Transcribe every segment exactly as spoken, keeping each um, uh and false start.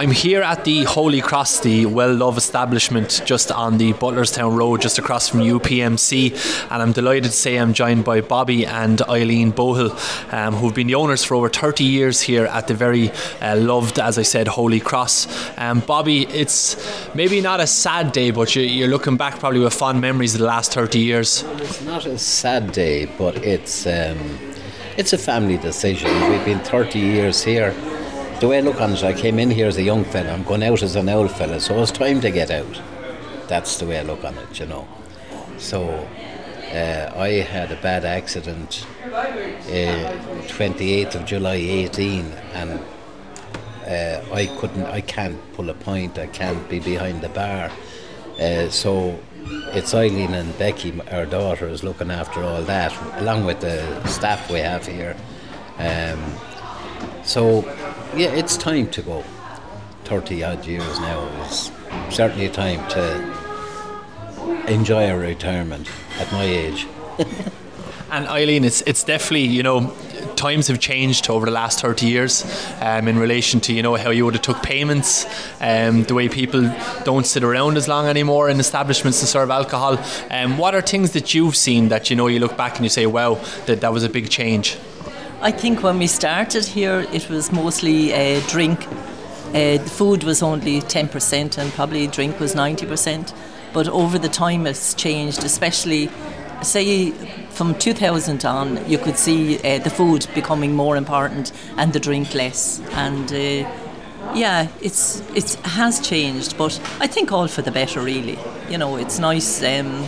I'm here at the Holy Cross, the well-loved establishment just on the Butlerstown Road, just across from U P M C, and I'm delighted to say I'm joined by Bobby and Eileen Bohill, um, who've been the owners for over thirty years here at the very uh, loved, as I said, Holy Cross. Um, Bobby, it's maybe not a sad day, but you, you're looking back probably with fond memories of the last thirty years. It's not a sad day, but it's um, it's a family decision. We've been thirty years here. The way I look on it, I came in here as a young fella, I'm going out as an old fella, so it's time to get out. That's the way I look on it, you know. So uh, I had a bad accident uh, twenty-eighth of July eighteen, and uh, I couldn't, I can't pull a point, I can't be behind the bar. Uh, so it's Eileen and Becky, our daughter, is looking after all that, along with the staff we have here. Um, so yeah, it's time to go. thirty odd years now is certainly time to enjoy a retirement at my age. And Eileen, it's it's definitely, you know, times have changed over the last thirty years um, in relation to, you know, how you would have took payments, um, the way people don't sit around as long anymore in establishments to serve alcohol. Um, what are things that you've seen that, you know, you look back and you say, wow, that, that was a big change? I think when we started here, it was mostly uh, drink. Uh, the food was only ten percent and probably drink was ninety percent. But over the time it's changed, especially, say, from two thousand on, you could see uh, the food becoming more important and the drink less. And uh, yeah, it's it has changed, but I think all for the better, really. You know, it's nice. Um,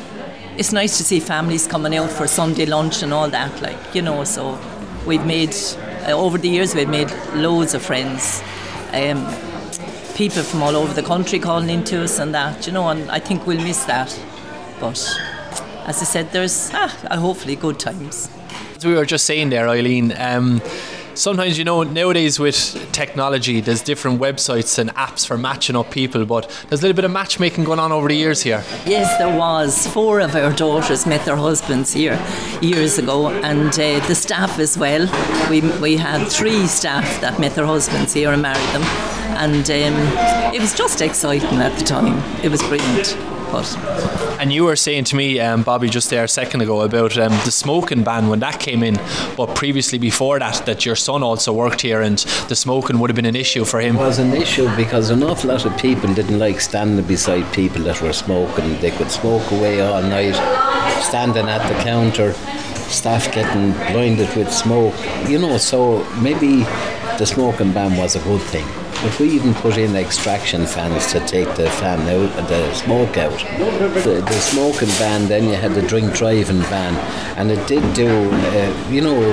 it's nice to see families coming out for Sunday lunch and all that, like, you know, so. We've made, uh, over the years, we've made loads of friends. Um, people from all over the country calling into us and that, you know, and I think we'll miss that. But as I said, there's ah, hopefully good times. As we were just saying there, Eileen, um, sometimes, you know, nowadays with technology, there's different websites and apps for matching up people, but there's a little bit of matchmaking going on over the years here. Yes, there was. Four of our daughters met their husbands here years ago, and uh, the staff as well. We we had three staff that met their husbands here and married them, and um, it was just exciting at the time. It was brilliant. But and you were saying to me, um, Bobby, just there a second ago about um, the smoking ban when that came in, but previously before that, that your son also worked here and the smoking would have been an issue for him. It was an issue because an awful lot of people didn't like standing beside people that were smoking. They could smoke away all night, standing at the counter, staff getting blinded with smoke, you know, so maybe the smoking ban was a good thing. But we even put in extraction fans to take the fan out, the smoke out. The, the smoking ban, then you had the drink driving ban, and it did do, uh, you know,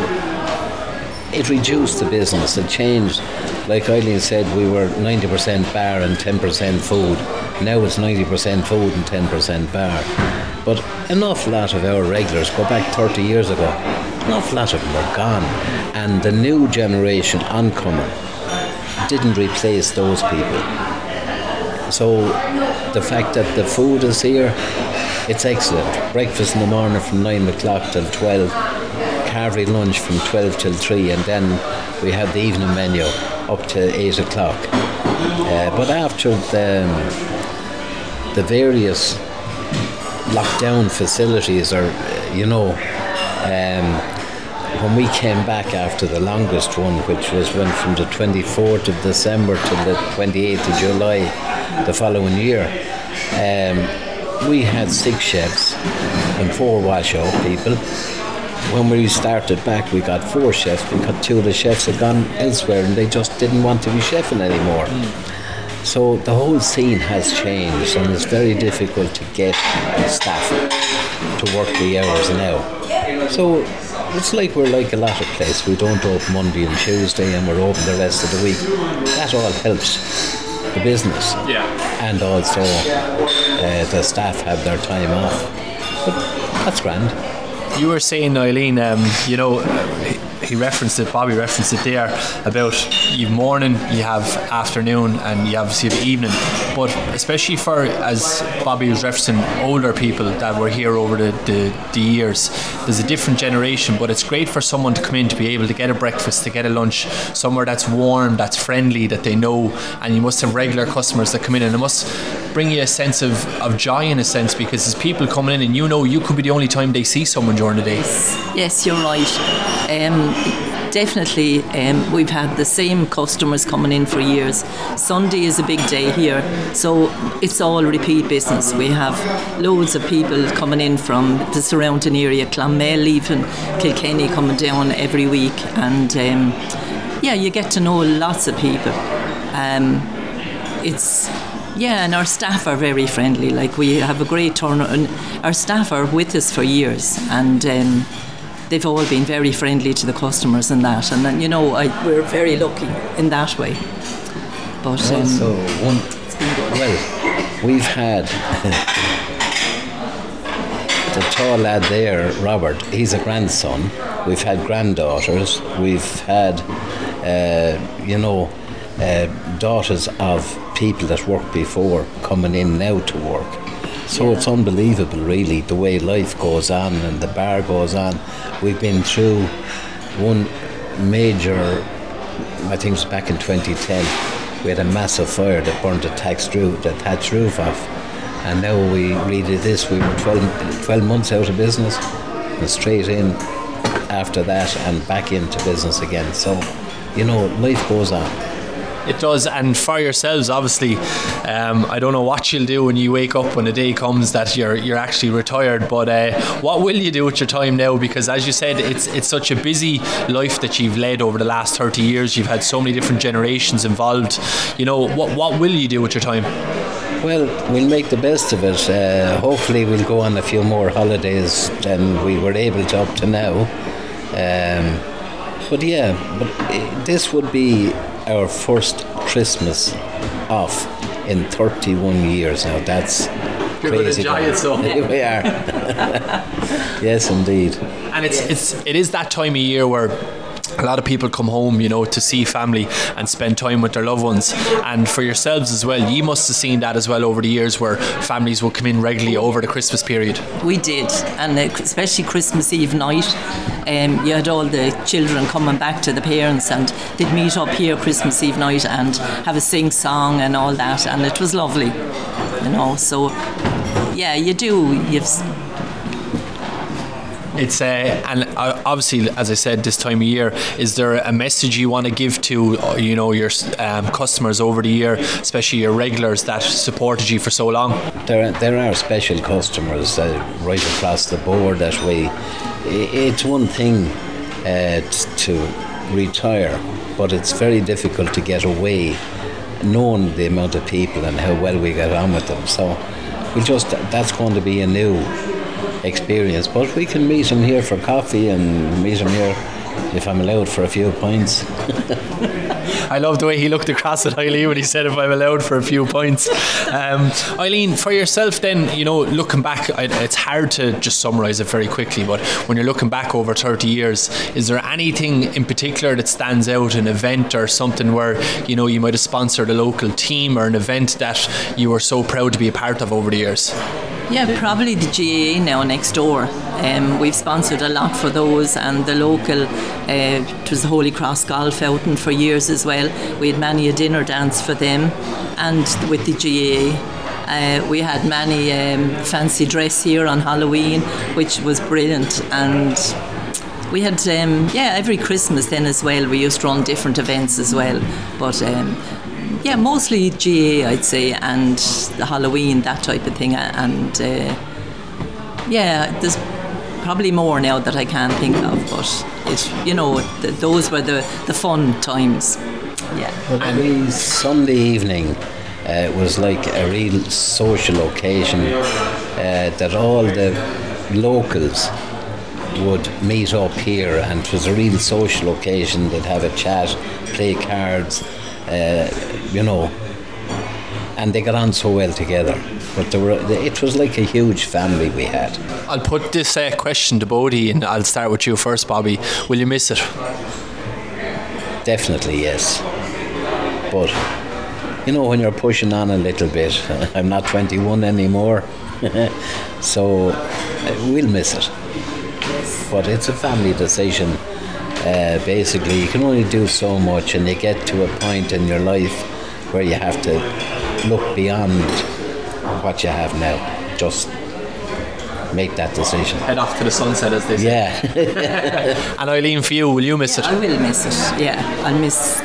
it reduced the business. It changed. Like Eileen said, we were ninety percent bar and ten percent food. Now it's ninety percent food and ten percent bar. But an awful lot of our regulars, go back thirty years ago, an awful lot of them are gone. And the new generation oncoming didn't replace those people. So the fact that the food is here, it's excellent. Breakfast in the morning from nine o'clock till twelve, carvery lunch from twelve till three, and then we have the evening menu up to eight o'clock. Uh, but after the, the various lockdown facilities are, you know, um, when we came back after the longest one, which was went from the twenty-fourth of December to the twenty-eighth of July the following year, um, we had six chefs and four washout people. When we started back, we got four chefs because two of the chefs had gone elsewhere and they just didn't want to be chefing anymore. Mm. So the whole scene has changed, and it's very difficult to get staff to work the hours now. So it's like we're like a lot of places. We don't open Monday and Tuesday and we're open the rest of the week. That all helps the business. Yeah. And also uh, the staff have their time off. But that's grand. You were saying, Eileen, um, you know, he referenced it, Bobby referenced it there, about you have morning, you have afternoon, and you obviously have evening. but especially for, as Bobby was referencing, older people that were here over the, the, the years, there's a different generation, but it's great for someone to come in to be able to get a breakfast, to get a lunch somewhere that's warm, that's friendly, that they know, and you must have regular customers that come in, and it must bring you a sense of, of joy in a sense, because there's people coming in and you know you could be the only time they see someone during the day. Yes, you're right. Um, definitely um, we've had the same customers coming in for years. Sunday is a big day here, so it's all repeat business. We have loads of people coming in from the surrounding area, Clonmel, even Kilkenny, coming down every week, and um, yeah, you get to know lots of people. Um, it's Yeah, and our staff are very friendly. Like, we have a great turnout, and our staff are with us for years, and um, they've all been very friendly to the customers and that. And then, you know, I, we're very lucky in that way. But um, also, one, well, we've had the tall lad there, Robert. He's a grandson. We've had granddaughters. We've had, uh, you know, uh, daughters of people that worked before coming in now to work. So yeah. It's unbelievable, really, the way life goes on and the bar goes on. We've been through one major, I think it was back in twenty ten, we had a massive fire that burned the thatched roof, the thatched roof off, and now we redid this. We were twelve, twelve months out of business and straight in after that and back into business again. So, you know, life goes on. It does, and for yourselves, obviously, um, I don't know what you'll do when you wake up when the day comes that you're you're actually retired. But uh, what will you do with your time now? Because, as you said, it's it's such a busy life that you've led over the last thirty years. You've had so many different generations involved. You know, what what will you do with your time? Well, we'll make the best of it. Uh, hopefully, we'll go on a few more holidays than we were able to up to now. Um, but yeah, but uh, this would be our first Christmas off in thirty-one years now. That's You're crazy. You're going to enjoy it, so. We are. Yes, indeed. And it's it's it is that time of year where a lot of people come home, you know, to see family and spend time with their loved ones. And for yourselves as well, you must have seen that as well over the years, where families will come in regularly over the Christmas period. We did, and especially Christmas Eve night, um, you had all the children coming back to the parents, and they'd meet up here Christmas Eve night and have a sing song and all that, and it was lovely, you know. So yeah, you do. You've It's uh, and uh, obviously, as I said, this time of year, is there a message you want to give to, you know, your um, customers over the year, especially your regulars that supported you for so long? There, there are special customers uh, right across the board that way. It's one thing uh, to retire, but it's very difficult to get away, knowing the amount of people and how well we get on with them. So we just that's going to be a new experience, but we can meet him here for coffee and meet him here, if I'm allowed, for a few pints. I love the way he looked across at Eileen when he said if I'm allowed for a few pints. Um, Eileen, for yourself then, you know, looking back, it's hard to just summarise it very quickly, but when you're looking back over thirty years, is there anything in particular that stands out, an event or something where, you know, you might have sponsored a local team or an event that you were so proud to be a part of over the years? Yeah, probably the G A A now next door. Um, we've sponsored a lot for those, and the local, uh, it was the Holy Cross Golf Fountain for years as well. We had many a dinner dance for them, and with the G A A. Uh, we had many um, fancy dress here on Halloween, which was brilliant, and we had, um, yeah, every Christmas then as well, we used to run different events as well, but um, yeah, mostly G A A, I'd say, and the Halloween, that type of thing, and uh, yeah, there's probably more now that I can't think of, but it, you know, th- those were the, the fun times. Yeah. Well, every Sunday evening uh, was like a real social occasion uh, that all the locals would meet up here, and it was a real social occasion. They'd have a chat, play cards, uh, you know, and they got on so well together. But there were, it was like a huge family we had. I'll put this uh, question to Bodie, and I'll start with you first, Bobby. Will you miss it? Definitely, yes. But you know, when you're pushing on a little bit. I'm not twenty-one anymore, so uh, we'll miss it. But it's a family decision. Uh, basically, you can only do so much, and you get to a point in your life where you have to look beyond what you have now. Just make that decision. Head off to the sunset, as they say. Yeah. And Eileen, for you, will you miss yeah, it? I will miss it. Yeah, I'll miss.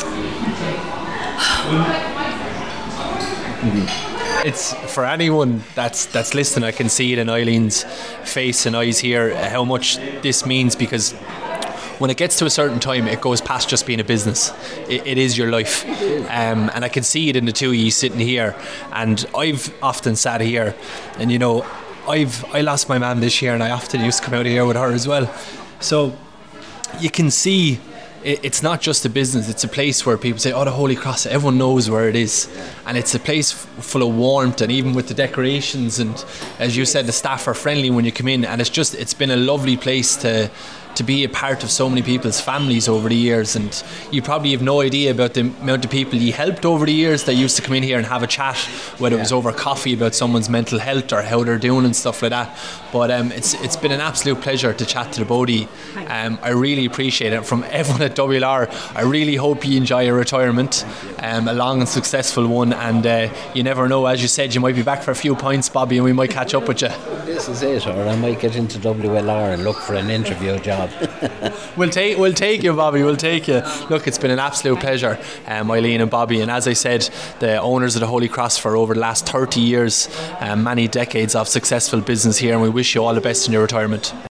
It's for anyone that's that's listening. I can see it in Eileen's face and eyes here how much this means, because when it gets to a certain time, it goes past just being a business. It, it is your life, um, and I can see it in the two of you sitting here. And I've often sat here, and you know, I've I lost my mum this year, and I often used to come out here with her as well. So you can see it, it's not just a business. It's a place where people say, "Oh, the Holy Cross." Everyone knows where it is, and it's a place f- full of warmth. And even with the decorations, and as you said, the staff are friendly when you come in, and it's just it's been a lovely place to. to be a part of so many people's families over the years. And you probably have no idea about the amount of people you helped over the years that used to come in here and have a chat, whether yeah. it was over coffee about someone's mental health or how they're doing and stuff like that. But um, it's it's been an absolute pleasure to chat to the Bodie. Um, I really appreciate it. From everyone at W L R, I really hope you enjoy your retirement, um, a long and successful one. And uh, you never know, as you said, you might be back for a few pints, Bobby, and we might catch up with you. This is it, or I might get into W L R and look for an interview job. we'll take we'll take you, Bobby. We'll take you. Look, it's been an absolute pleasure, um, Eileen and Bobby. And as I said, the owners of the Holy Cross for over the last thirty years, um, many decades of successful business here. And we wish you all the best in your retirement.